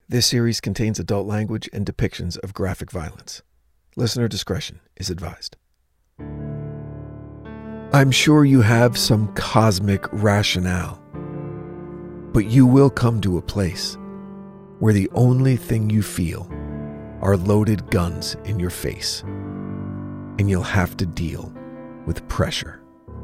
This series contains adult language and depictions of graphic violence. Listener discretion is advised. I'm sure you have some cosmic rationale, but you will come to a place where the only thing you feel are loaded guns in your face, and you'll have to deal with pressure.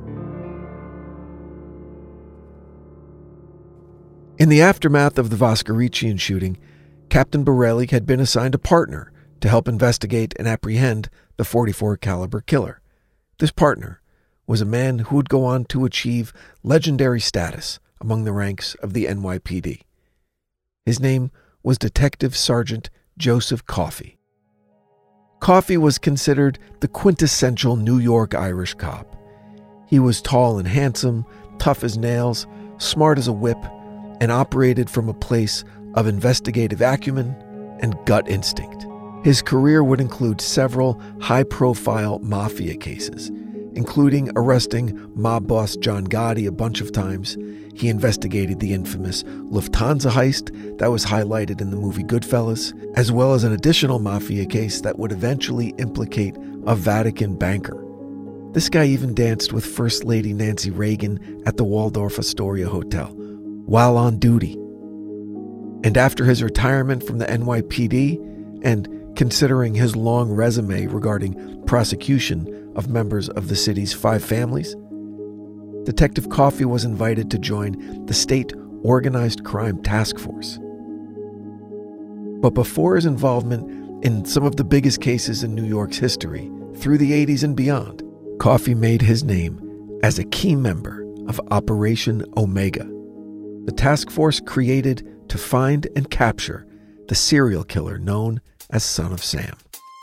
In the aftermath of the Voskarician shooting, Captain Borelli had been assigned a partner to help investigate and apprehend the .44 caliber killer. This partner was a man who would go on to achieve legendary status among the ranks of the NYPD. His name was Detective Sergeant Joseph Coffey. Coffey was considered the quintessential New York Irish cop. He was tall and handsome, tough as nails, smart as a whip, and operated from a place of investigative acumen and gut instinct. His career would include several high-profile mafia cases, including arresting mob boss John Gotti a bunch of times. He investigated the infamous Lufthansa heist that was highlighted in the movie Goodfellas, as well as an additional mafia case that would eventually implicate a Vatican banker. This guy even danced with First Lady Nancy Reagan at the Waldorf Astoria Hotel while on duty. And after his retirement from the NYPD, and considering his long resume regarding prosecution of members of the city's 5 families, Detective Coffey was invited to join the state organized crime task force. But before his involvement in some of the biggest cases in New York's history, through the 80s and beyond, Coffey made his name as a key member of Operation Omega, the task force created to find and capture the serial killer known as Son of Sam.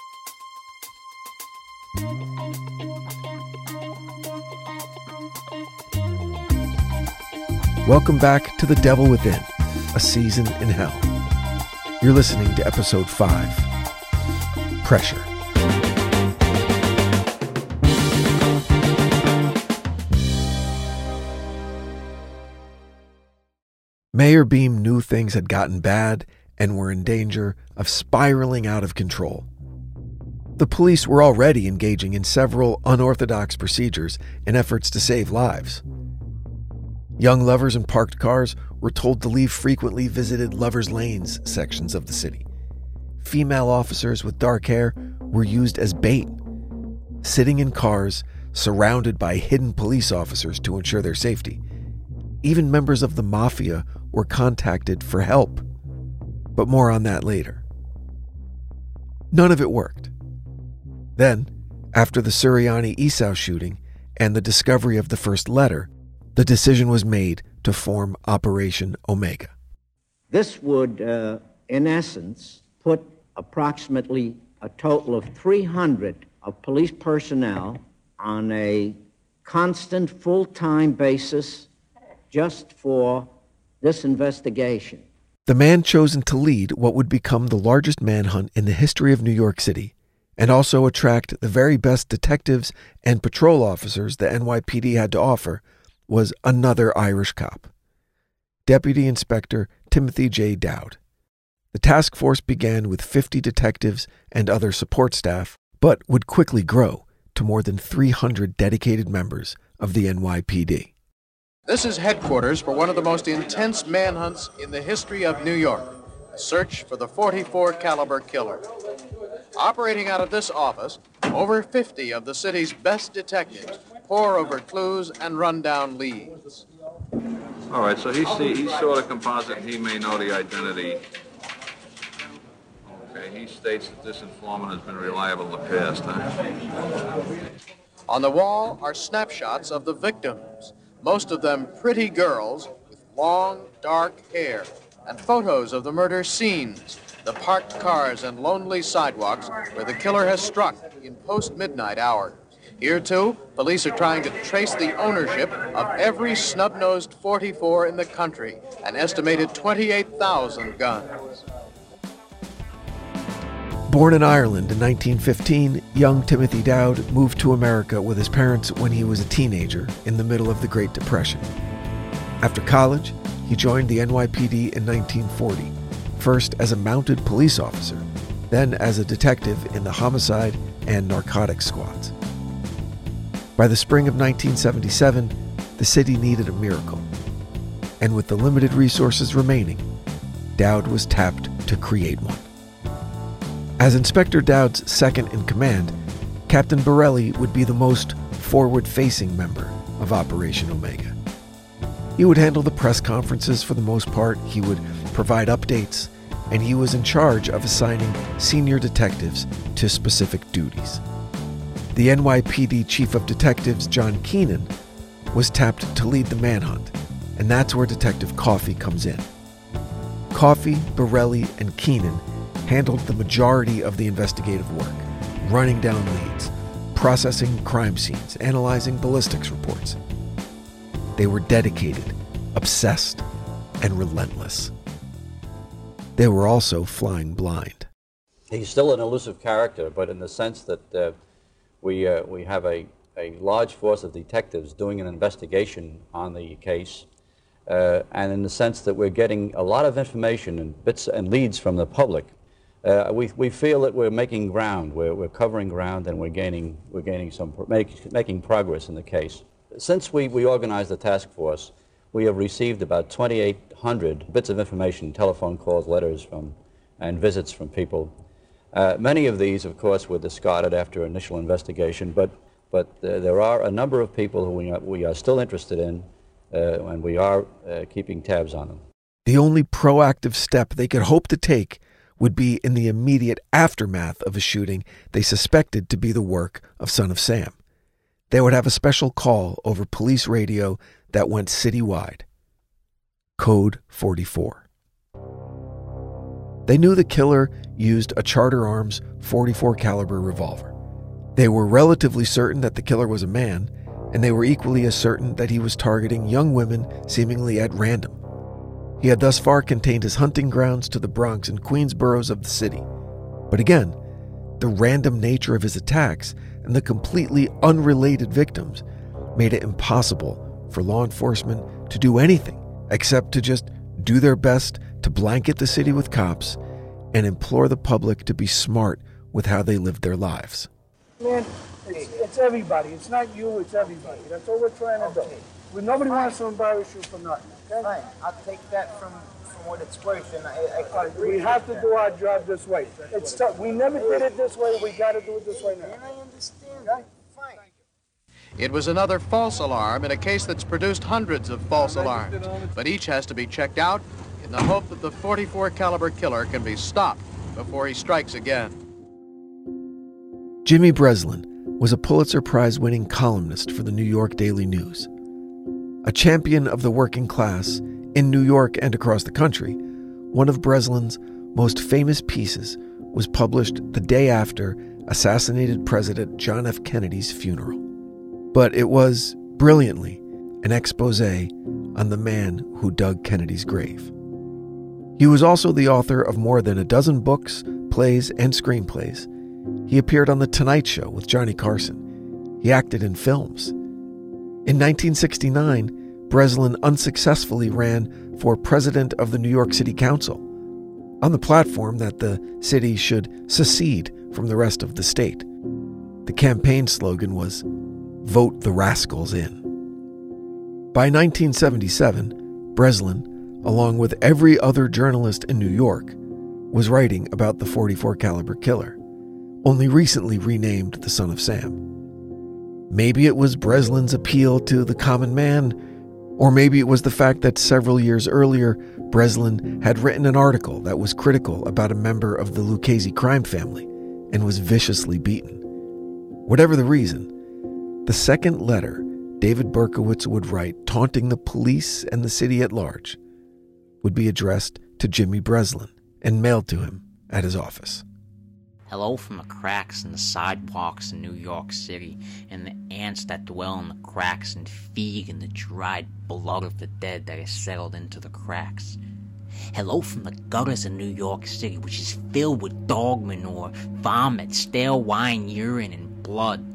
Welcome back to The Devil Within, a season in hell. You're listening to episode 5, Pressure. Mayor Beam knew things had gotten bad and were in danger of spiraling out of control. The police were already engaging in several unorthodox procedures in efforts to save lives. Young lovers in parked cars were told to leave frequently visited lovers' lanes sections of the city. Female officers with dark hair were used as bait, sitting in cars surrounded by hidden police officers to ensure their safety. Even members of the mafia were contacted for help, but more on that later. None of it worked. Then, after the Suriani-Esau shooting and the discovery of the first letter, the decision was made to form Operation Omega. This would, in essence, put approximately a total of 300 of police personnel on a constant, full-time basis just for this investigation. The man chosen to lead what would become the largest manhunt in the history of New York City, and also attract the very best detectives and patrol officers the NYPD had to offer, was another Irish cop, Deputy Inspector Timothy J. Dowd. The task force began with 50 detectives and other support staff, but would quickly grow to more than 300 dedicated members of the NYPD. This is headquarters for one of the most intense manhunts in the history of New York, a search for the .44 caliber killer. Operating out of this office, over 50 of the city's best detectives pore over clues and run down leads. All right, so he saw the composite and he may know the identity. Okay, he states that this informant has been reliable in the past, huh? On the wall are snapshots of the victims, most of them pretty girls with long, dark hair, and photos of the murder scenes, the parked cars and lonely sidewalks where the killer has struck in post-midnight hours. Here, too, police are trying to trace the ownership of every snub-nosed .44 in the country, an estimated 28,000 guns. Born in Ireland in 1915, young Timothy Dowd moved to America with his parents when he was a teenager in the middle of the Great Depression. After college, he joined the NYPD in 1940, first as a mounted police officer, then as a detective in the homicide and narcotics squads. By the spring of 1977, the city needed a miracle, and with the limited resources remaining, Dowd was tapped to create one. As Inspector Dowd's second in command, Captain Borelli would be the most forward-facing member of Operation Omega. He would handle the press conferences for the most part, he would provide updates, and he was in charge of assigning senior detectives to specific duties. The NYPD Chief of Detectives, John Keenan, was tapped to lead the manhunt, and that's where Detective Coffey comes in. Coffey, Borelli, and Keenan handled the majority of the investigative work, running down leads, processing crime scenes, analyzing ballistics reports. They were dedicated, obsessed, and relentless. They were also flying blind. He's still an elusive character, but in the sense that we have a large force of detectives doing an investigation on the case, and in the sense that we're getting a lot of information and bits and leads from the public. We feel that we're making ground, we're covering ground, and making progress in the case. Since we organized the task force, we have received about 2,800 bits of information, telephone calls, letters and visits from people. Many of these, of course, were discarded after initial investigation, but there are a number of people who we are still interested in, and we are keeping tabs on them. The only proactive step they could hope to take would be in the immediate aftermath of a shooting they suspected to be the work of Son of Sam. They would have a special call over police radio that went citywide. Code 44. They knew the killer used a Charter Arms .44 caliber revolver. They were relatively certain that the killer was a man, and they were equally as certain that he was targeting young women seemingly at random. He had thus far contained his hunting grounds to the Bronx and Queens boroughs of the city. But again, the random nature of his attacks and the completely unrelated victims made it impossible for law enforcement to do anything except to just do their best to blanket the city with cops and implore the public to be smart with how they lived their lives. Man, it's everybody. It's not you, it's everybody. That's all we're trying to do. Nobody wants to embarrass you for nothing, okay? Fine. I'll take that from what it's worth, and I agree. We have to do our job this way. It's tough. We never did it this way. We got to do it this way now. And I understand. Okay? Fine. It was another false alarm in a case that's produced hundreds of false alarms, but each has to be checked out in the hope that the .44 caliber killer can be stopped before he strikes again. Jimmy Breslin was a Pulitzer Prize-winning columnist for the New York Daily News. A champion of the working class in New York and across the country, one of Breslin's most famous pieces was published the day after assassinated President John F. Kennedy's funeral. But it was, brilliantly, an expose on the man who dug Kennedy's grave. He was also the author of more than a dozen books, plays, and screenplays. He appeared on The Tonight Show with Johnny Carson. He acted in films. In 1969, Breslin unsuccessfully ran for president of the New York City Council, on the platform that the city should secede from the rest of the state. The campaign slogan was, "Vote the rascals in." By 1977, Breslin, along with every other journalist in New York, was writing about the .44 caliber killer, only recently renamed the Son of Sam. Maybe it was Breslin's appeal to the common man, or maybe it was the fact that several years earlier, Breslin had written an article that was critical about a member of the Lucchese crime family and was viciously beaten. Whatever the reason, the second letter David Berkowitz would write, taunting the police and the city at large, would be addressed to Jimmy Breslin and mailed to him at his office. Hello from the cracks in the sidewalks in New York City, and the ants that dwell in the cracks and feed in the dried blood of the dead that is settled into the cracks. Hello from the gutters of New York City, which is filled with dog manure, vomit, stale wine, urine, and blood.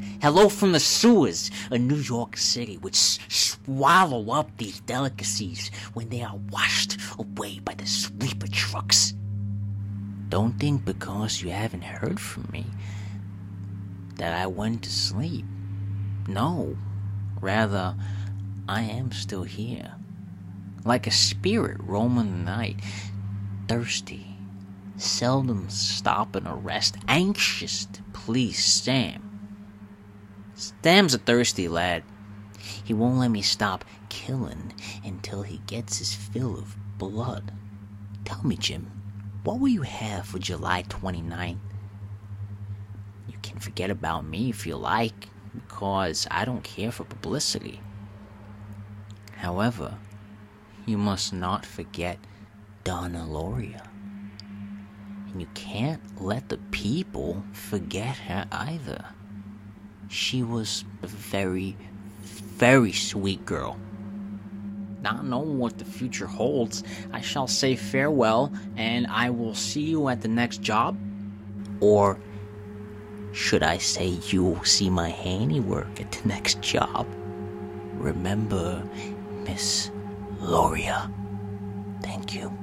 Hello from the sewers of New York City, which swallow up these delicacies when they are washed away by the sweeper trucks. Don't think because you haven't heard from me that I went to sleep. No, rather, I am still here, like a spirit roaming the night, thirsty, seldom stopping or rest, anxious to please Sam. Sam's a thirsty lad. He won't let me stop killing until he gets his fill of blood. Tell me, Jim, what will you have for July 29th? You can forget about me if you like, because I don't care for publicity. However, you must not forget Donna Loria. And you can't let the people forget her either. She was a very, very sweet girl. Not knowing what the future holds, I shall say farewell, and I will see you at the next job. Or should I say you will see my handiwork at the next job? Remember, Miss Loria. Thank you.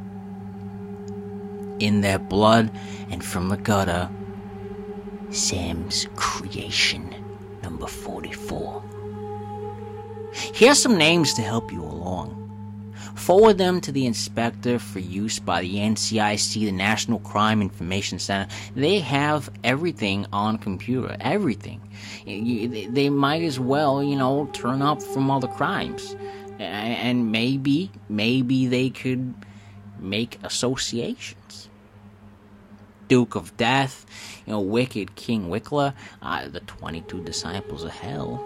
In their blood and from the gutter, Sam's Creation, number 44. Here's some names to help you along. Forward them to the inspector for use by the NCIC, the National Crime Information Center. They have everything on computer, everything. They might as well, turn up from other crimes. And maybe they could make associations. Duke of Death, Wicked King Wickler, the 22 Disciples of Hell.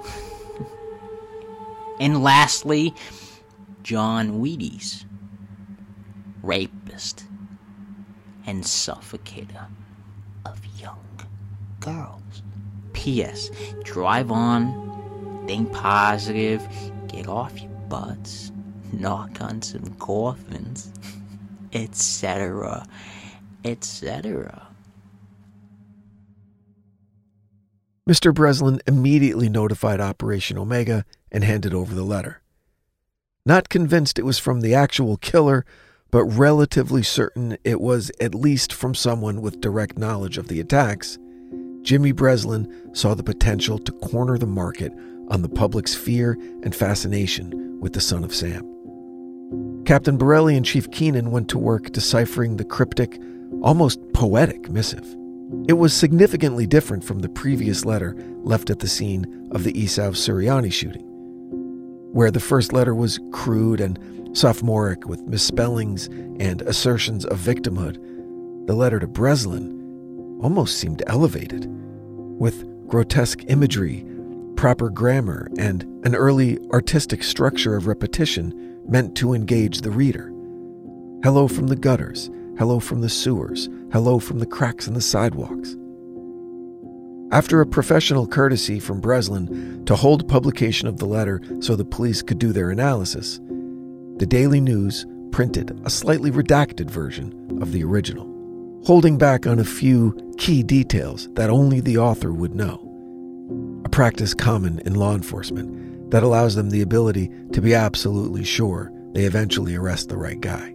And lastly, John Wheaties, rapist and suffocator of young girls. P.S. Drive on, think positive, get off your butts, knock on some coffins, etc., etc. Mr. Breslin immediately notified Operation Omega and handed over the letter. Not convinced it was from the actual killer, but relatively certain it was at least from someone with direct knowledge of the attacks, Jimmy Breslin saw the potential to corner the market on the public's fear and fascination with the Son of Sam. Captain Borelli and Chief Keenan went to work deciphering the cryptic, almost poetic missive. It was significantly different from the previous letter left at the scene of the Esav Suriani shooting, where the first letter was crude and sophomoric with misspellings and assertions of victimhood. The letter to Breslin almost seemed elevated, with grotesque imagery, proper grammar, and an early artistic structure of repetition meant to engage the reader. Hello from the gutters, hello from the sewers, hello from the cracks in the sidewalks. After a professional courtesy from Breslin to hold publication of the letter so the police could do their analysis, the Daily News printed a slightly redacted version of the original, holding back on a few key details that only the author would know, a practice common in law enforcement that allows them the ability to be absolutely sure they eventually arrest the right guy.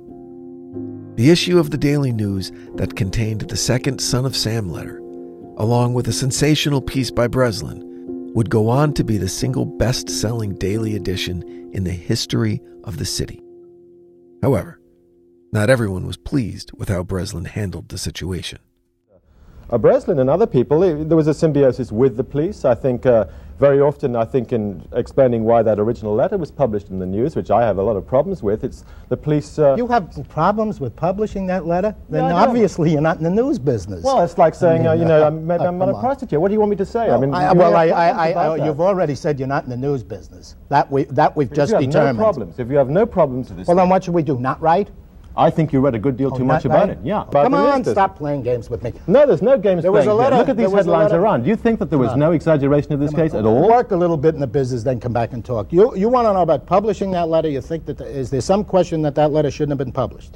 The issue of the Daily News that contained the second Son of Sam letter, along with a sensational piece by Breslin, would go on to be the single best-selling daily edition in the history of the city. However, not everyone was pleased with how Breslin handled the situation. Breslin and other people, there was a symbiosis with the police. I think very often, in explaining why that original letter was published in the news, which I have a lot of problems with, it's the police... You have problems with publishing that letter? Then obviously you're not in the news business. Well, it's like saying, I'm not a prostitute. What do you want me to say? You've already said you're not in the news business. That we've just determined. If you have no problems with this... Well, then what should we do? Not write? I think you read a good deal too much about it. Yeah. Come on, stop playing games with me. No, there's no games playing. Look at these headlines around. Do you think that there was no exaggeration of this case at all? Work a little bit in the business, then come back and talk. You want to know about publishing that letter? You think that is there some question that letter shouldn't have been published?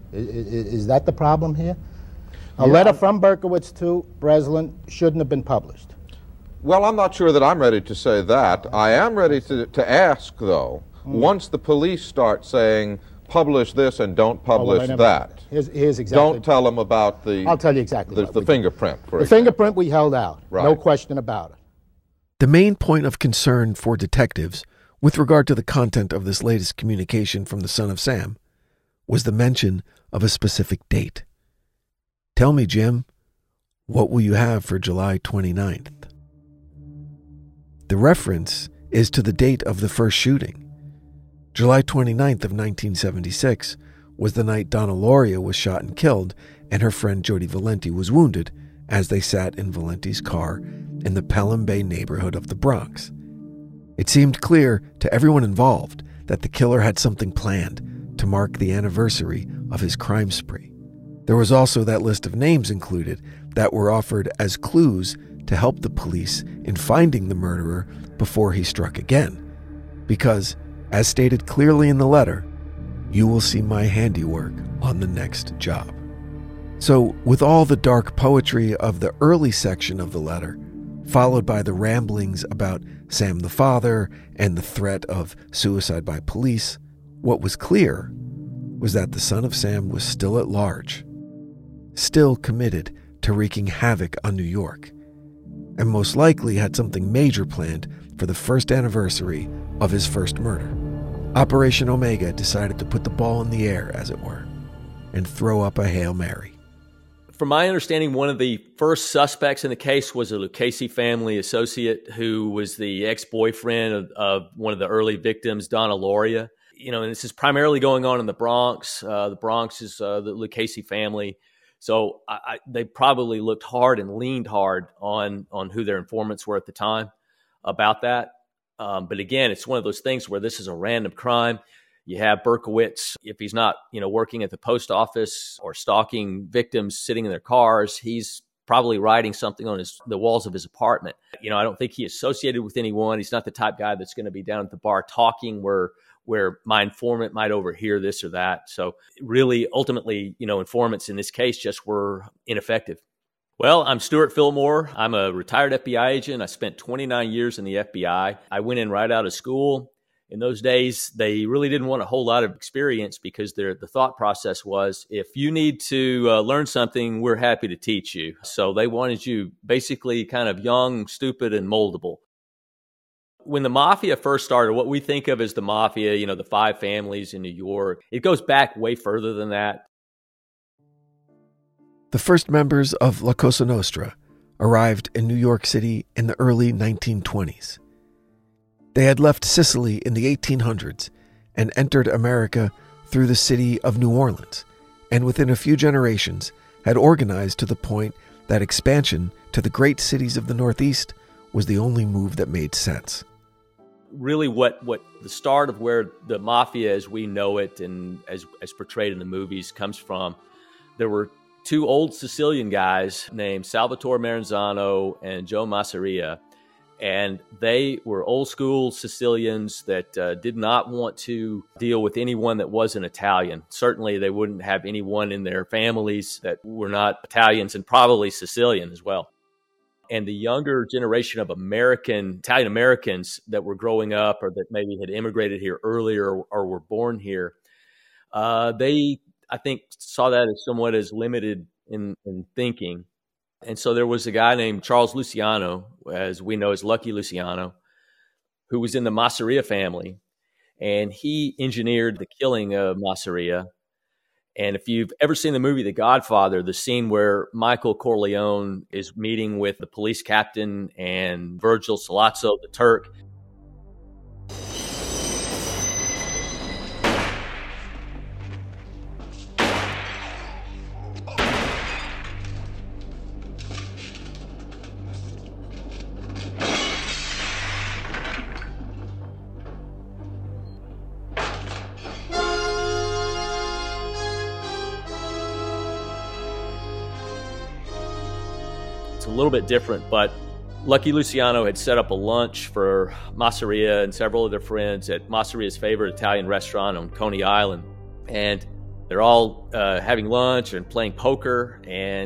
Is that the problem here? A letter from Berkowitz to Breslin shouldn't have been published. Well, I'm not sure that I'm ready to say that. I am ready to ask, though, once the police start saying, publish this and don't publish that. Here's exactly. Don't tell them about the... I'll tell you exactly the fingerprint, for example. The fingerprint we held out. Right. No question about it. The main point of concern for detectives with regard to the content of this latest communication from the son of Sam was the mention of a specific date. Tell me, Jim, what will you have for July 29th? The reference is to the date of the first shooting. July 29th of 1976 was the night Donna Lauria was shot and killed, and her friend Jody Valenti was wounded as they sat in Valenti's car in the Pelham Bay neighborhood of the Bronx. It seemed clear to everyone involved that the killer had something planned to mark the anniversary of his crime spree. There was also that list of names included that were offered as clues to help the police in finding the murderer before he struck again. Because, as stated clearly in the letter, you will see my handiwork on the next job. So, with all the dark poetry of the early section of the letter, followed by the ramblings about Sam the father and the threat of suicide by police, what was clear was that the son of Sam was still at large, still committed to wreaking havoc on New York, and most likely had something major planned for the first anniversary of his first murder. Operation Omega decided to put the ball in the air, as it were, and throw up a Hail Mary. From my understanding, one of the first suspects in the case was a Lucchese family associate who was the ex-boyfriend of one of the early victims, Donna Lauria. You know, and this is primarily going on in the Bronx. The Bronx is the Lucchese family. So they probably looked hard and leaned hard on who their informants were at the time about that. But again, it's one of those things where this is a random crime. You have Berkowitz, if he's not, working at the post office or stalking victims sitting in their cars, he's probably writing something on the walls of his apartment. I don't think he associated with anyone. He's not the type guy that's going to be down at the bar talking where my informant might overhear this or that. So really, ultimately, informants in this case just were ineffective. Well, I'm Stuart Fillmore. I'm a retired FBI agent. I spent 29 years in the FBI. I went in right out of school. In those days, they really didn't want a whole lot of experience because the thought process was, if you need to learn something, we're happy to teach you. So they wanted you basically kind of young, stupid, and moldable. When the Mafia first started, what we think of as the Mafia, the 5 families in New York, it goes back way further than that. The first members of La Cosa Nostra arrived in New York City in the early 1920s. They had left Sicily in the 1800s and entered America through the city of New Orleans, and within a few generations had organized to the point that expansion to the great cities of the Northeast was the only move that made sense. Really what the start of where the Mafia as we know it and as portrayed in the movies comes from, there were 2 old Sicilian guys named Salvatore Maranzano and Joe Masseria. And they were old school Sicilians that did not want to deal with anyone that wasn't Italian. Certainly they wouldn't have anyone in their families that were not Italians, and probably Sicilian as well. And the younger generation of Italian Americans that were growing up or that maybe had immigrated here earlier or were born here, they, I think, saw that as somewhat as limited in thinking. And so there was a guy named Charles Luciano, as we know as Lucky Luciano, who was in the Masseria family. And he engineered the killing of Masseria. And if you've ever seen the movie The Godfather, the scene where Michael Corleone is meeting with the police captain and Virgil Sollozzo, the Turk. A little bit different, but Lucky Luciano had set up a lunch for Masseria and several of their friends at Masseria's favorite Italian restaurant on Coney Island. And they're all having lunch and playing poker. And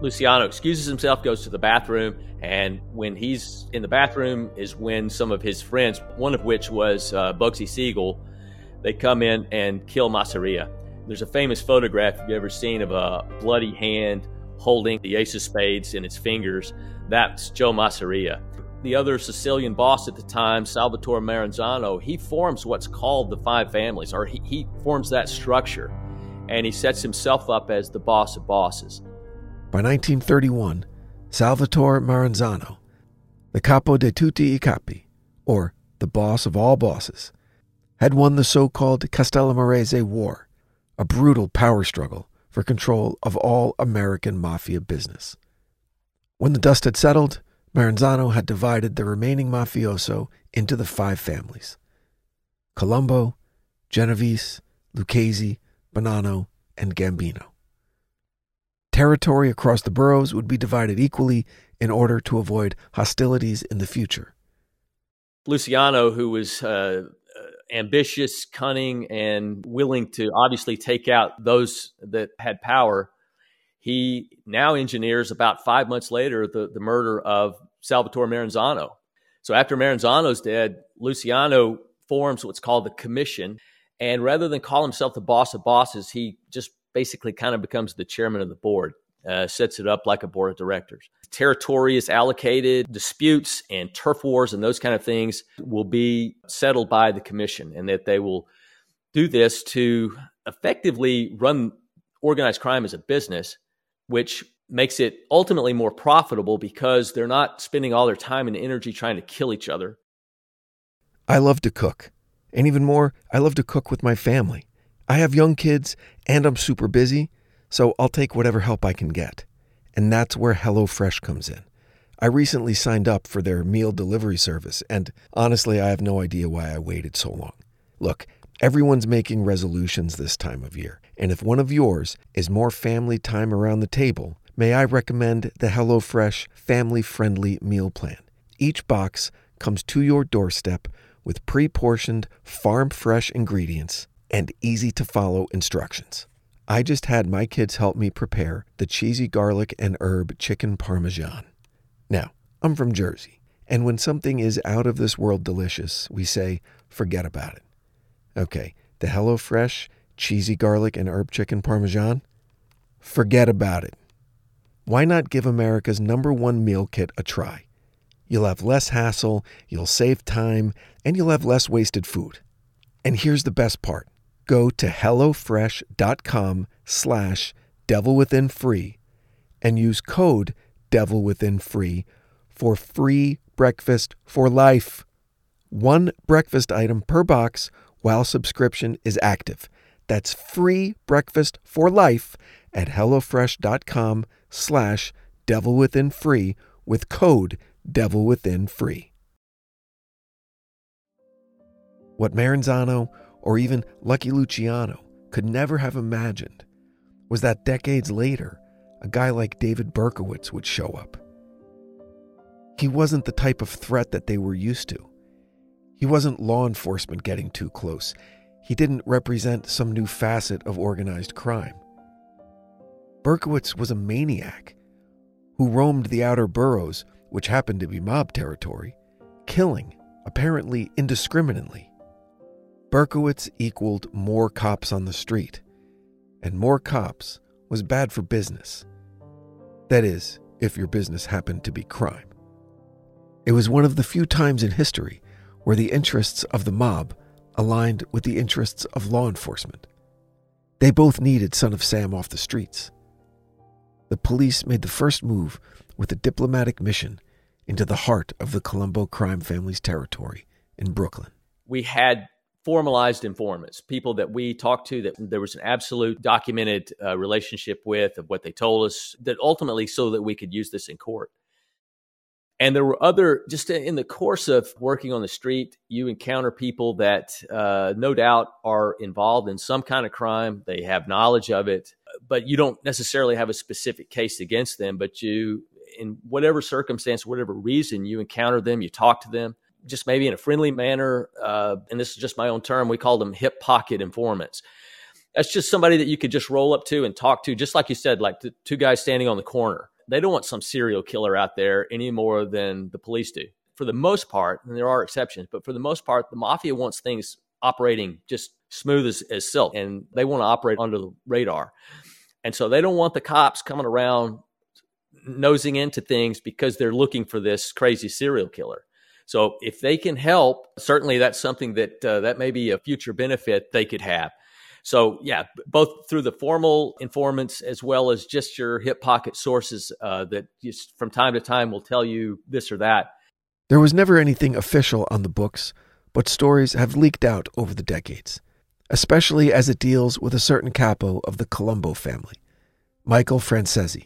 Luciano excuses himself, goes to the bathroom, and when he's in the bathroom is when some of his friends, one of which was Bugsy Siegel, they come in and kill Masseria. There's a famous photograph, if you've ever seen, of a bloody hand holding the ace of spades in its fingers. That's Joe Masseria. The other Sicilian boss at the time, Salvatore Maranzano, he forms what's called the Five Families, or he forms that structure, and he sets himself up as the boss of bosses. By 1931, Salvatore Maranzano, the capo de tutti I capi, or the boss of all bosses, had won the so-called Castellamarese War, a brutal power struggle for control of all American mafia business. When the dust had settled, Maranzano had divided the remaining mafioso into the five families: Colombo, Genovese, Lucchese, Bonanno, and Gambino. Territory across the boroughs would be divided equally in order to avoid hostilities in the future. Luciano, who was ambitious, cunning, and willing to obviously take out those that had power, he now engineers about 5 months later the murder of Salvatore Maranzano. So after Maranzano's dead, Luciano forms what's called the Commission, and rather than call himself the boss of bosses, he just basically kind of becomes the chairman of the board, sets it up like a board of directors. Territory is allocated, disputes and turf wars and those kind of things will be settled by the commission, and that they will do this to effectively run organized crime as a business, which makes it ultimately more profitable because they're not spending all their time and energy trying to kill each other. I love to cook, and even more, I love to cook with my family. I have young kids, and I'm super busy, so I'll take whatever help I can get. And that's where HelloFresh comes in. I recently signed up for their meal delivery service, and honestly, I have no idea why I waited so long. Look, everyone's making resolutions this time of year, and if one of yours is more family time around the table, may I recommend the HelloFresh family-friendly meal plan. Each box comes to your doorstep with pre-portioned, farm-fresh ingredients and easy-to-follow instructions. I just had my kids help me prepare the cheesy garlic and herb chicken parmesan. Now, I'm from Jersey, and when something is out of this world delicious, we say, forget about it. Okay, the HelloFresh cheesy garlic and herb chicken parmesan? Forget about it. Why not give America's #1 meal kit a try? You'll have less hassle, you'll save time, and you'll have less wasted food. And here's the best part. Go to HelloFresh.com/DevilWithinFree and use code DevilWithinFree for free breakfast for life. 1 breakfast item per box while subscription is active. That's free breakfast for life at HelloFresh.com/DevilWithinFree with code DevilWithinFree. What Maranzano or even Lucky Luciano could never have imagined was that decades later, a guy like David Berkowitz would show up. He wasn't the type of threat that they were used to. He wasn't law enforcement getting too close. He didn't represent some new facet of organized crime. Berkowitz was a maniac who roamed the outer boroughs, which happened to be mob territory, killing, apparently indiscriminately. Berkowitz equaled more cops on the street, and more cops was bad for business. That is, if your business happened to be crime. It was one of the few times in history where the interests of the mob aligned with the interests of law enforcement. They both needed Son of Sam off the streets. The police made the first move with a diplomatic mission into the heart of the Colombo crime family's territory in Brooklyn. We had formalized informants, people that we talked to that there was an absolute documented relationship with, of what they told us, that ultimately so that we could use this in court. And there were other, just in the course of working on the street, you encounter people that no doubt are involved in some kind of crime. They have knowledge of it, but you don't necessarily have a specific case against them. But you, in whatever circumstance, whatever reason, you encounter them, you talk to them, just maybe in a friendly manner. And this is just my own term. We call them hip pocket informants. That's just somebody that you could just roll up to and talk to, just like you said, like the two guys standing on the corner. They don't want some serial killer out there any more than the police do. For the most part, and there are exceptions, but for the most part, the mafia wants things operating just smooth as silk, and they want to operate under the radar. And so they don't want the cops coming around nosing into things because they're looking for this crazy serial killer. So if they can help, certainly that's something that may be a future benefit they could have. So yeah, both through the formal informants as well as just your hip pocket sources that just from time to time will tell you this or that. There was never anything official on the books, but stories have leaked out over the decades, especially as it deals with a certain capo of the Colombo family, Michael Francesi.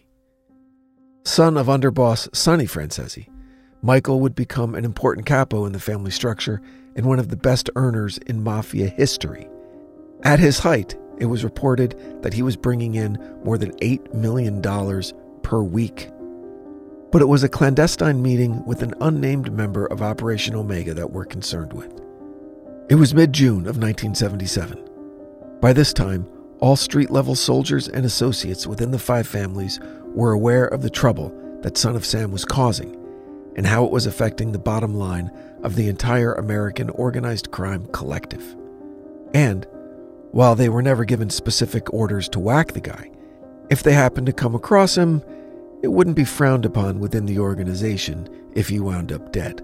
Son of underboss Sonny Francesi, Michael would become an important capo in the family structure and one of the best earners in mafia history. At his height, it was reported that he was bringing in more than $8 million per week. But it was a clandestine meeting with an unnamed member of Operation Omega that we're concerned with. It was mid-June of 1977. By this time, all street-level soldiers and associates within the five families were aware of the trouble that Son of Sam was causing and how it was affecting the bottom line of the entire American organized crime collective. And, while they were never given specific orders to whack the guy, if they happened to come across him, it wouldn't be frowned upon within the organization if he wound up dead.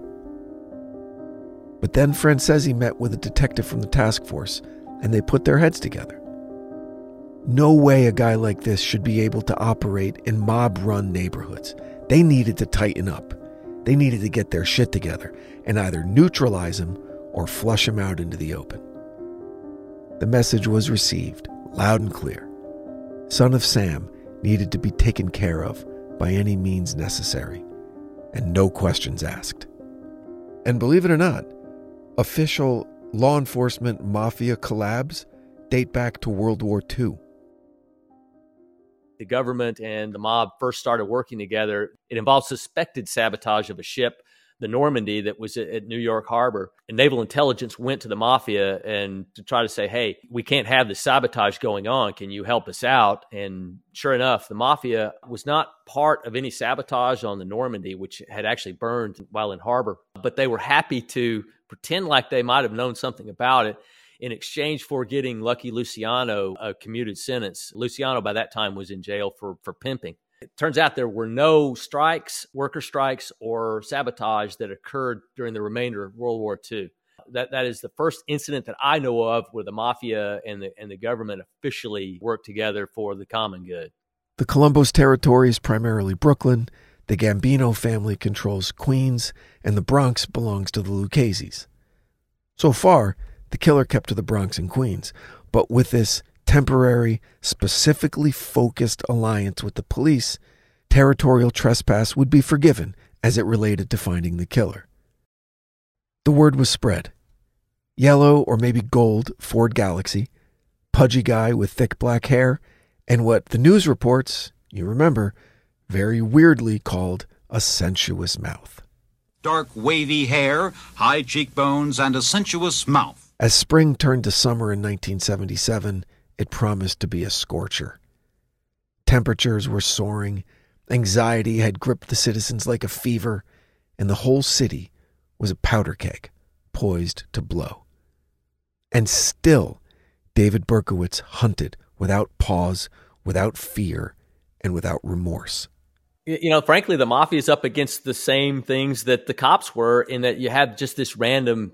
But then Francesi met with a detective from the task force, and they put their heads together. No way a guy like this should be able to operate in mob-run neighborhoods. They needed to tighten up. They needed to get their shit together and either neutralize him or flush him out into the open. The message was received, loud and clear. Son of Sam needed to be taken care of by any means necessary, and no questions asked. And believe it or not, official law enforcement mafia collabs date back to World War II. The government and the mob first started working together. It involved suspected sabotage of a ship, the Normandy, that was at New York Harbor. And naval intelligence went to the mafia and to try to say, hey, we can't have this sabotage going on. Can you help us out? And sure enough, the mafia was not part of any sabotage on the Normandy, which had actually burned while in harbor. But they were happy to pretend like they might have known something about it in exchange for getting Lucky Luciano a commuted sentence. Luciano, by that time, was in jail for pimping. It turns out there were no strikes, worker strikes, or sabotage that occurred during the remainder of World War II. That is the first incident that I know of where the mafia and the government officially worked together for the common good. The Colombo's territory is primarily Brooklyn, the Gambino family controls Queens, and the Bronx belongs to the Lucchese's. So far, the killer kept to the Bronx and Queens, but with this temporary, specifically focused alliance with the police, territorial trespass would be forgiven as it related to finding the killer. The word was spread. Yellow or maybe gold Ford Galaxy, pudgy guy with thick black hair, and what the news reports, you remember, very weirdly called a sensuous mouth. Dark wavy hair, high cheekbones, and a sensuous mouth. As spring turned to summer in 1977, it promised to be a scorcher. Temperatures were soaring, anxiety had gripped the citizens like a fever, and the whole city was a powder keg, poised to blow. And still, David Berkowitz hunted without pause, without fear, and without remorse. You know, frankly, the mafia is up against the same things that the cops were, in that you have just this random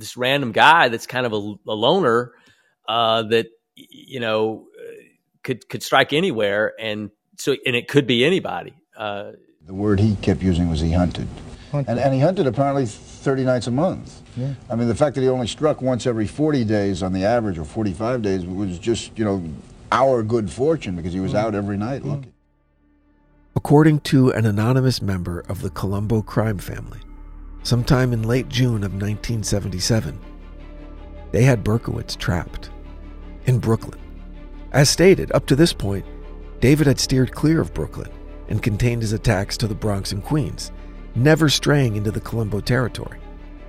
guy that's kind of a loner that, you know, could strike anywhere, and it could be anybody. The word he kept using was he hunted. And he hunted apparently 30 nights a month. Yeah. I mean, the fact that he only struck once every 40 days on the average, or 45 days, was just, you know, our good fortune, because he was out every night looking. According to an anonymous member of the Colombo crime family, sometime in late June of 1977, they had Berkowitz trapped in Brooklyn. As stated, up to this point, David had steered clear of Brooklyn and contained his attacks to the Bronx and Queens, never straying into the Colombo territory.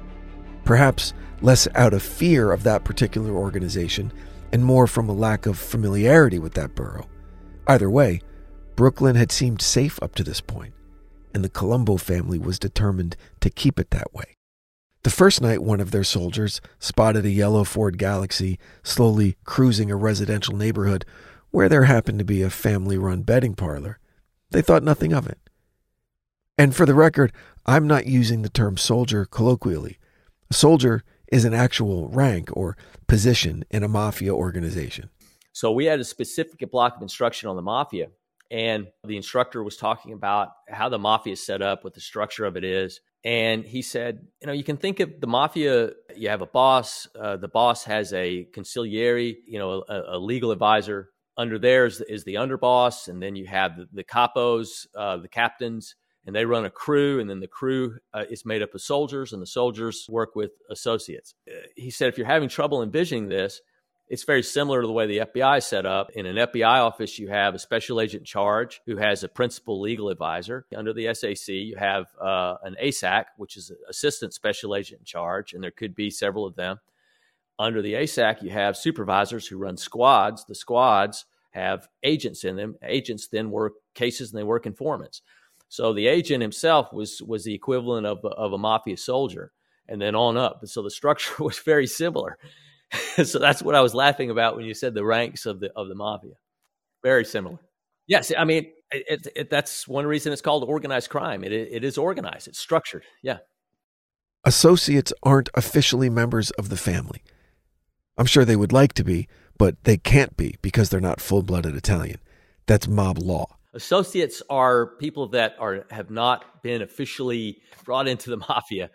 Perhaps less out of fear of that particular organization and more from a lack of familiarity with that borough. Either way, Brooklyn had seemed safe up to this point, and the Colombo family was determined to keep it that way. The first night one of their soldiers spotted a yellow Ford Galaxy slowly cruising a residential neighborhood where there happened to be a family-run betting parlor, they thought nothing of it. And for the record, I'm not using the term soldier colloquially. A soldier is an actual rank or position in a mafia organization. So we had a specific block of instruction on the mafia, and the instructor was talking about how the mafia is set up, what the structure of it is. And he said, you can think of the mafia, you have a boss, the boss has a consigliere, a legal advisor. Under there is the underboss, and then you have the capos, the captains, and they run a crew, and then the crew is made up of soldiers, and the soldiers work with associates. He said, if you're having trouble envisioning this, it's very similar to the way the FBI is set up. In an FBI office, you have a special agent in charge who has a principal legal advisor. Under the SAC, you have an ASAC, which is an assistant special agent in charge, and there could be several of them. Under the ASAC, you have supervisors who run squads. The squads have agents in them. Agents then work cases, and they work informants. So the agent himself was the equivalent of a mafia soldier, and then on up. So the structure was very similar. So that's what I was laughing about when you said the ranks of the mafia. Very similar. Yes, I mean, that's one reason it's called organized crime. It is organized. It's structured. Yeah. Associates aren't officially members of the family. I'm sure they would like to be, but they can't be because they're not full-blooded Italian. That's mob law. Associates are people that have not been officially brought into the mafia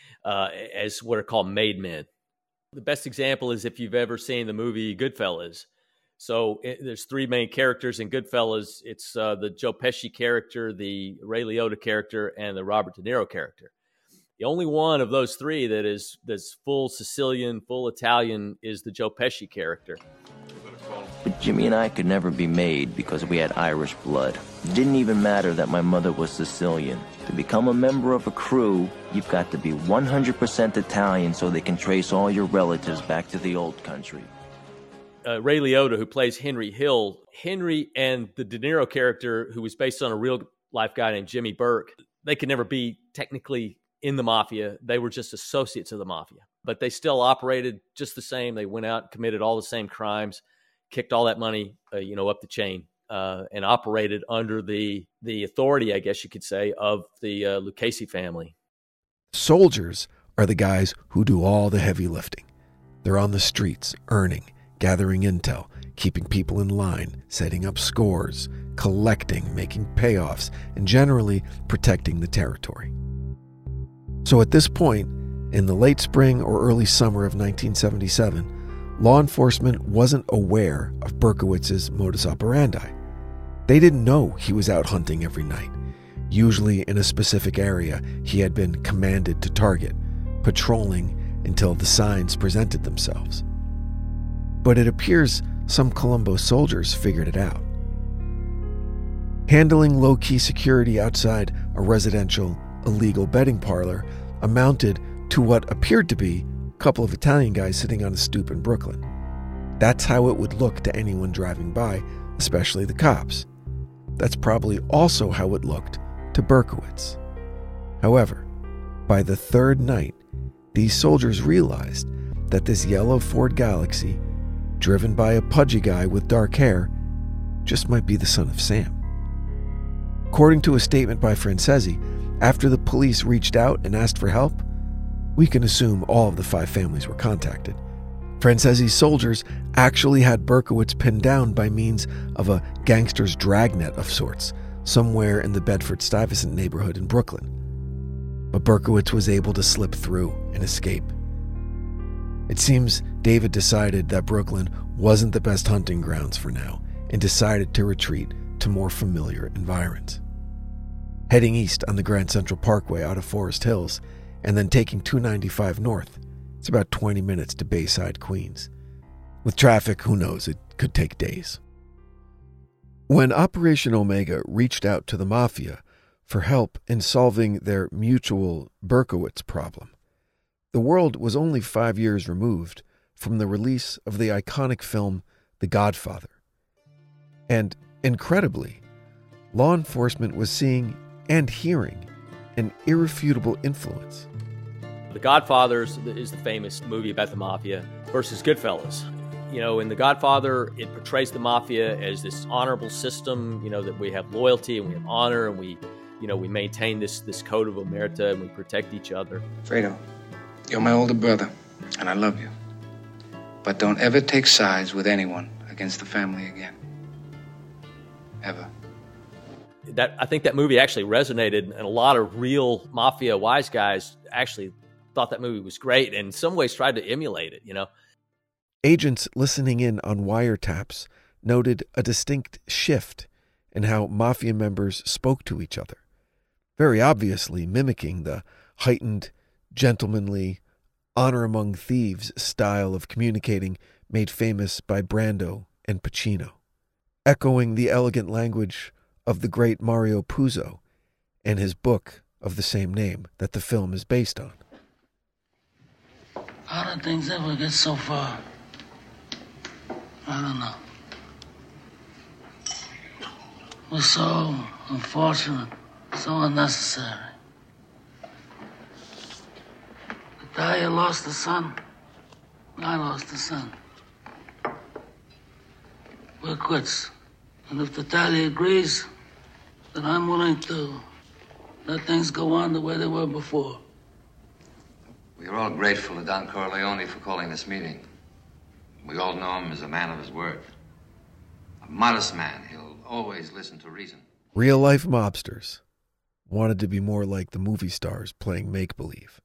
as what are called made men. The best example is if you've ever seen the movie Goodfellas. So there's three main characters in Goodfellas. It's the Joe Pesci character, the Ray Liotta character, and the Robert De Niro character. The only one of those three that's full Sicilian, full Italian is the Joe Pesci character. But Jimmy and I could never be made because we had Irish blood. It didn't even matter that my mother was Sicilian. To become a member of a crew, you've got to be 100% Italian so they can trace all your relatives back to the old country. Ray Liotta, who plays Henry Hill, Henry and the De Niro character, who was based on a real-life guy named Jimmy Burke, they could never be technically in the mafia. They were just associates of the mafia. But they still operated just the same. They went out and committed all the same crimes, kicked all that money, up the chain, and operated under the authority, I guess you could say, of the Lucchese family. Soldiers are the guys who do all the heavy lifting. They're on the streets, earning, gathering intel, keeping people in line, setting up scores, collecting, making payoffs, and generally protecting the territory. So at this point, in the late spring or early summer of 1977, law enforcement wasn't aware of Berkowitz's modus operandi. They didn't know he was out hunting every night, usually in a specific area he had been commanded to target, patrolling until the signs presented themselves. But it appears some Colombo soldiers figured it out. Handling low-key security outside a residential, illegal betting parlor amounted to what appeared to be a couple of Italian guys sitting on a stoop in Brooklyn. That's how it would look to anyone driving by, especially the cops. That's probably also how it looked to Berkowitz. However, by the third night, these soldiers realized that this yellow Ford Galaxy, driven by a pudgy guy with dark hair, just might be the son of Sam. According to a statement by Francesi, after the police reached out and asked for help, we can assume all of the 5 families were contacted. Francesi's soldiers actually had Berkowitz pinned down by means of a gangster's dragnet of sorts, somewhere in the Bedford-Stuyvesant neighborhood in Brooklyn. But Berkowitz was able to slip through and escape. It seems David decided that Brooklyn wasn't the best hunting grounds for now and decided to retreat to more familiar environs. Heading east on the Grand Central Parkway out of Forest Hills, and then taking 295 north, it's about 20 minutes to Bayside, Queens. With traffic, who knows, it could take days. When Operation Omega reached out to the Mafia for help in solving their mutual Berkowitz problem, the world was only 5 years removed from the release of the iconic film The Godfather. And incredibly, law enforcement was seeing and hearing an irrefutable influence. The Godfather is the famous movie about the mafia versus Goodfellas. You know, in The Godfather, it portrays the mafia as this honorable system, you know, that we have loyalty and we have honor and we maintain this code of omerta and we protect each other. Fredo, you're my older brother, and I love you. But don't ever take sides with anyone against the family again. Ever. I think that movie actually resonated, and a lot of real mafia wise guys actually thought that movie was great and in some ways tried to emulate it, you know. Agents listening in on wiretaps noted a distinct shift in how mafia members spoke to each other, very obviously mimicking the heightened, gentlemanly, honor among thieves style of communicating made famous by Brando and Pacino, echoing the elegant language of the great Mario Puzo and his book of the same name that the film is based on. How did things ever get so far? I don't know. It was so unfortunate, so unnecessary. Talia lost a son. I lost a son. We're quits. And if Talia agrees, then I'm willing to let things go on the way they were before. We are all grateful to Don Corleone for calling this meeting. We all know him as a man of his word. A modest man, he'll always listen to reason. Real-life mobsters wanted to be more like the movie stars playing make-believe.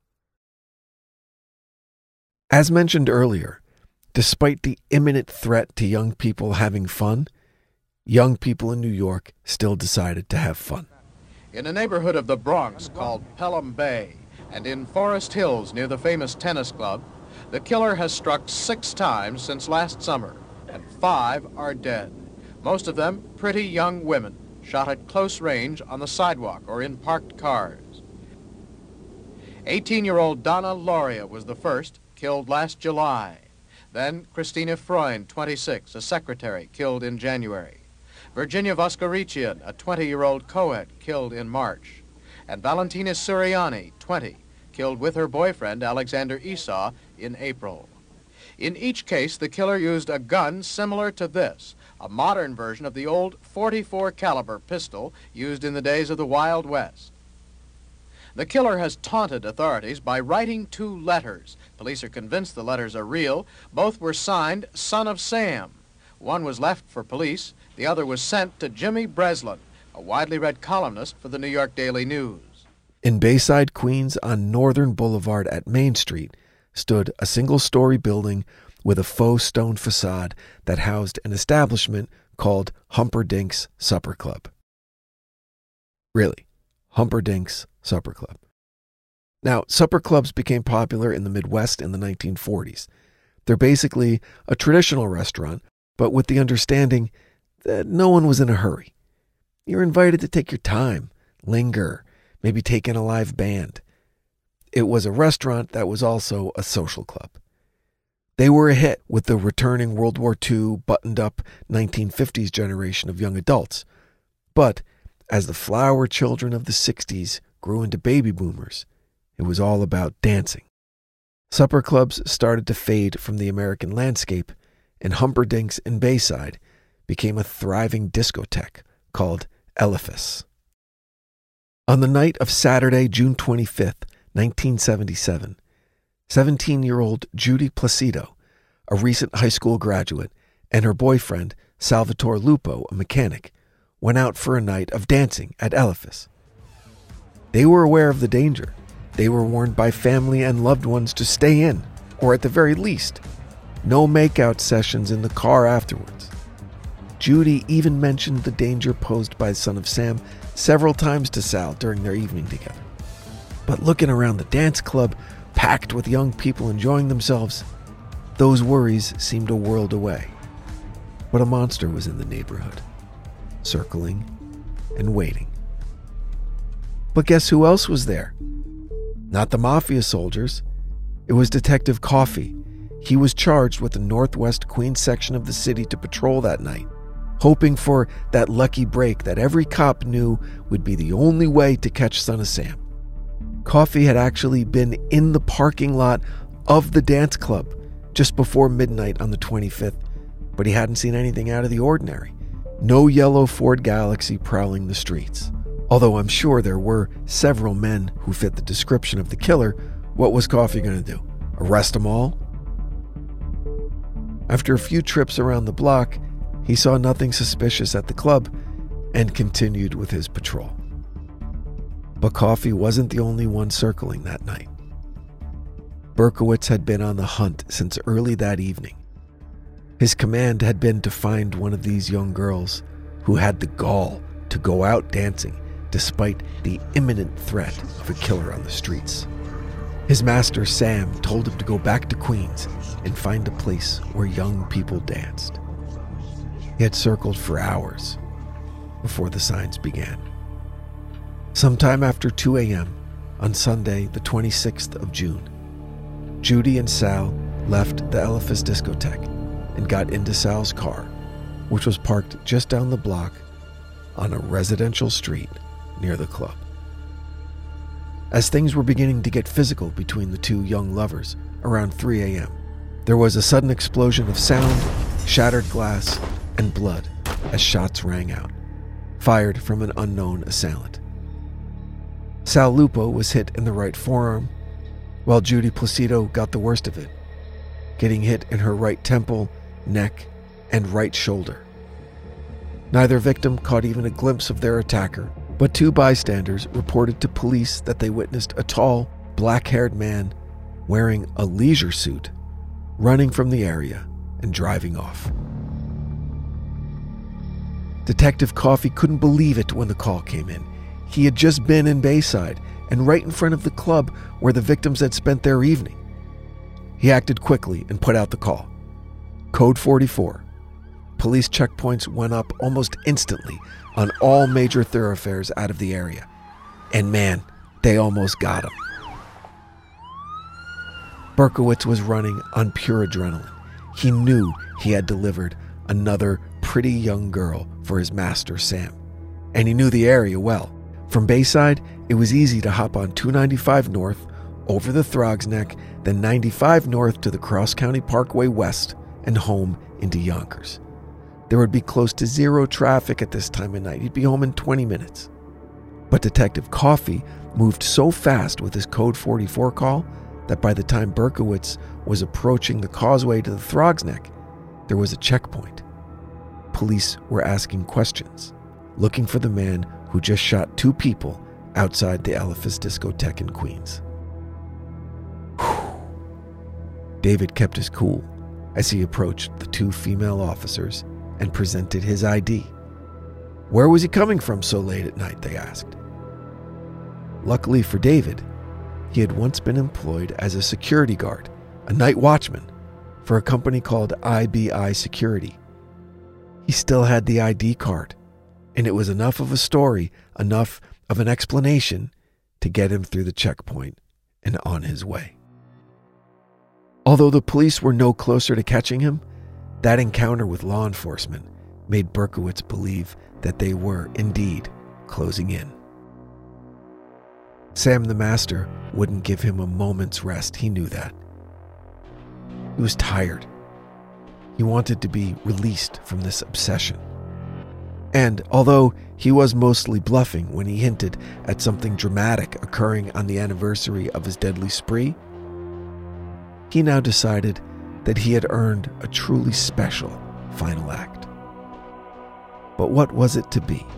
As mentioned earlier, despite the imminent threat to young people having fun, young people in New York still decided to have fun. In a neighborhood of the Bronx called Pelham Bay, and in Forest Hills near the famous tennis club, the killer has struck 6 times since last summer, and 5 are dead. Most of them pretty young women, shot at close range on the sidewalk or in parked cars. 18-year-old Donna Lauria was the first, killed last July. Then Christina Freund, 26, a secretary, killed in January. Virginia Voskarician, a 20-year-old co-ed, killed in March. And Valentina Suriani, 20, killed with her boyfriend, Alexander Esau, in April. In each case, the killer used a gun similar to this, a modern version of the old .44 caliber pistol used in the days of the Wild West. The killer has taunted authorities by writing 2 letters. Police are convinced the letters are real. Both were signed Son of Sam. One was left for police. The other was sent to Jimmy Breslin, a widely read columnist for the New York Daily News. In Bayside, Queens, on Northern Boulevard at Main Street, stood a single-story building with a faux stone facade that housed an establishment called Humperdinck's Supper Club. Really, Humperdinck's Supper Club. Now, supper clubs became popular in the Midwest in the 1940s. They're basically a traditional restaurant, but with the understanding that no one was in a hurry. You're invited to take your time, linger, maybe take in a live band. It was a restaurant that was also a social club. They were a hit with the returning World War II buttoned-up 1950s generation of young adults. But as the flower children of the 60s grew into baby boomers, it was all about dancing. Supper clubs started to fade from the American landscape, and Humperdinck's in Bayside became a thriving discotheque called Eliphas. On the night of Saturday, June 25th, 1977, 17-year-old Judy Placido, a recent high school graduate, and her boyfriend, Salvatore Lupo, a mechanic, went out for a night of dancing at Eliphas. They were aware of the danger. They were warned by family and loved ones to stay in, or at the very least, no makeout sessions in the car afterwards. Judy even mentioned the danger posed by Son of Sam several times to Sal during their evening together. But looking around the dance club, packed with young people enjoying themselves, those worries seemed a world away. But a monster was in the neighborhood, circling and waiting. But guess who else was there? Not the mafia soldiers. It was Detective Coffey. He was charged with the Northwest Queens section of the city to patrol that night, hoping for that lucky break that every cop knew would be the only way to catch Son of Sam. Coffey had actually been in the parking lot of the dance club just before midnight on the 25th, but he hadn't seen anything out of the ordinary. No yellow Ford Galaxy prowling the streets. Although I'm sure there were several men who fit the description of the killer, what was Coffey going to do? Arrest them all? After a few trips around the block, he saw nothing suspicious at the club and continued with his patrol. But Coffey wasn't the only one circling that night. Berkowitz had been on the hunt since early that evening. His command had been to find one of these young girls who had the gall to go out dancing despite the imminent threat of a killer on the streets. His master, Sam, told him to go back to Queens and find a place where young people danced. He had circled for hours before the signs began. Sometime after 2 a.m. on Sunday, the 26th of June, Judy and Sal left the Elephas discotheque and got into Sal's car, which was parked just down the block on a residential street near the club. As things were beginning to get physical between the two young lovers around 3 a.m., there was a sudden explosion of sound, shattered glass, and blood as shots rang out, fired from an unknown assailant. Sal Lupo was hit in the right forearm, while Judy Placido got the worst of it, getting hit in her right temple, neck, and right shoulder. Neither victim caught even a glimpse of their attacker, but two bystanders reported to police that they witnessed a tall, black-haired man wearing a leisure suit running from the area and driving off. Detective Coffey couldn't believe it when the call came in. He had just been in Bayside and right in front of the club where the victims had spent their evening. He acted quickly and put out the call. Code 44. Police checkpoints went up almost instantly on all major thoroughfares out of the area. And man, they almost got him. Berkowitz was running on pure adrenaline. He knew he had delivered another pretty young girl for his master, Sam. And he knew the area well. From Bayside, it was easy to hop on 295 North, over the Throgs Neck, then 95 North to the Cross County Parkway West, and home into Yonkers. There would be close to zero traffic at this time of night. He'd be home in 20 minutes. But Detective Coffey moved so fast with his Code 44 call that by the time Berkowitz was approaching the causeway to the Throgs Neck, there was a checkpoint. Police were asking questions, looking for the man who just shot two people outside the Elephas discotheque in Queens. David kept his cool as he approached the two female officers and presented his ID. Where was he coming from so late at night, they asked. Luckily for David, he had once been employed as a security guard, a night watchman, for a company called IBI Security. He still had the ID card, and it was enough of a story, enough of an explanation to get him through the checkpoint and on his way. Although the police were no closer to catching him, that encounter with law enforcement made Berkowitz believe that they were indeed closing in. Sam the Master wouldn't give him a moment's rest, he knew that. He was tired. He wanted to be released from this obsession. And although he was mostly bluffing when he hinted at something dramatic occurring on the anniversary of his deadly spree, he now decided that he had earned a truly special final act. But what was it to be?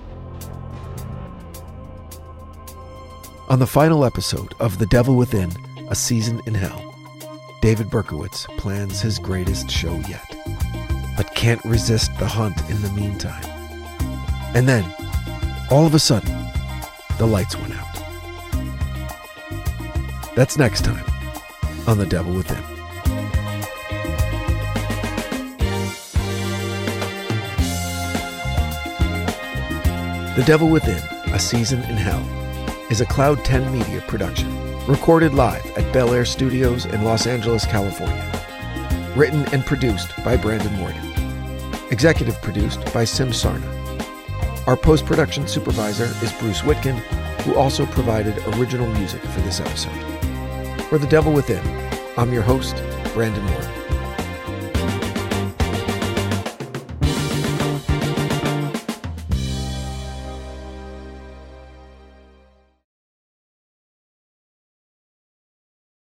On the final episode of The Devil Within, A Season in Hell, David Berkowitz plans his greatest show yet, but can't resist the hunt in the meantime. And then, all of a sudden, the lights went out. That's next time on The Devil Within. The Devil Within, A Season in Hell, is a Cloud 10 Media production, recorded live at Bel Air Studios in Los Angeles, California. Written and produced by Brandon Morgan. Executive produced by Sim Sarna. Our post-production supervisor is Bruce Whitkin, who also provided original music for this episode. For The Devil Within, I'm your host, Brandon Ward.